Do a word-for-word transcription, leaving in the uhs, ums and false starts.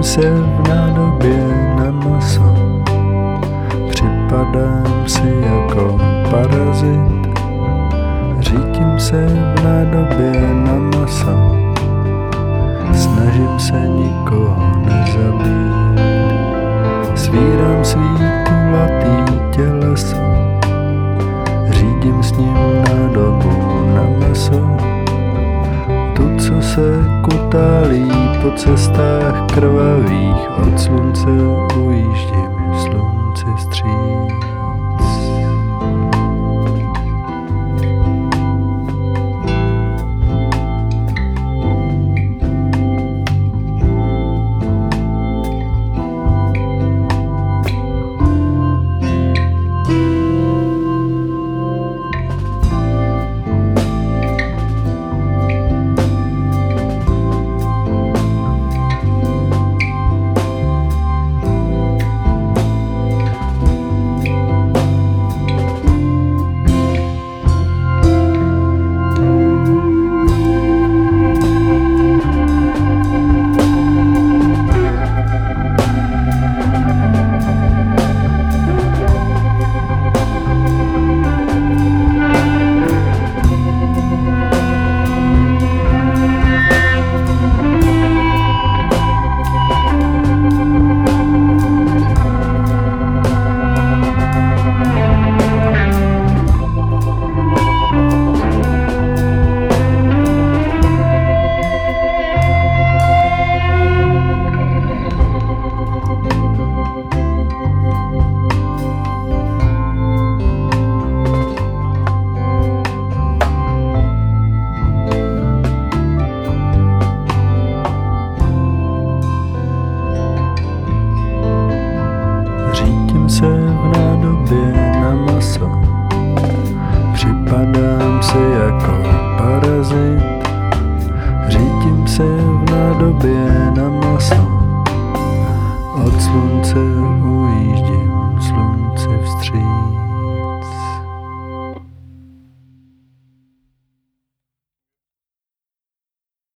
se v nádobě na maso, připadám si jako parazit. Řítím se v nádobě na maso, snažím se nikoho nezabít. Svírám svý kulatý těleso, řídím s ním nádobu na maso. Tu, co se kutálí po cestách krvavých, od slunce ujíždím slunci vstříc. Se v nádobě na maso, připadám si jako parazit. Řítím se v nádobě na maso, od slunce